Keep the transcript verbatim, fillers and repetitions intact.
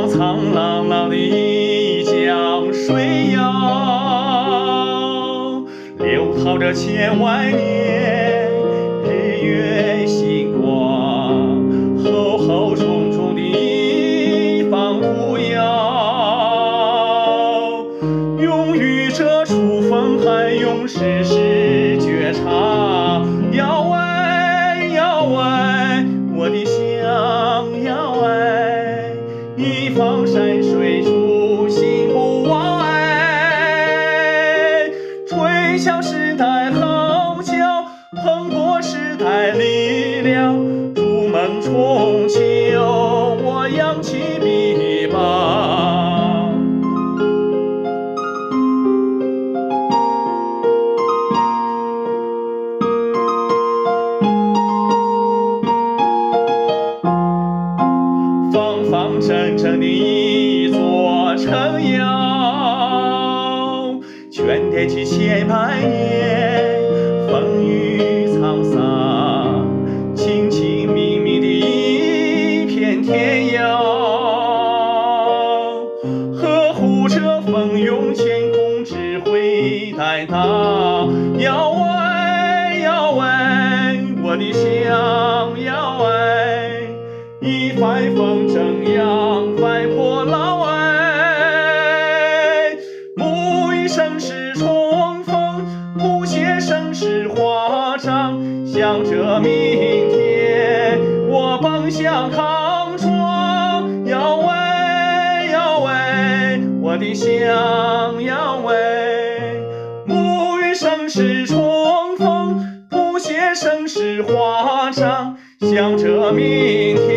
苍朗朗的一江水哟，流淌着千万年，日月星光，厚厚重重的一方土窑，用愚者出风海，用世事觉察。要爱要爱我的乡，要爱一方山水初心不忘爱，吹响时代号角，蓬勃时代力量，筑梦重秋，我扬起臂膀。方方正正的一座城窑，劝奠起千百年风雨沧桑，清清明明的一片天遥，呵护着风涌天空，智慧带大。要爱要爱我的乡，要爱一帆风正扬帆破浪爱，沐浴盛世重逢，谱写盛世华章，向着明天我奔向康庄。要爱要爱我的乡，要爱沐浴盛世重逢，谱写盛世华章，向着明天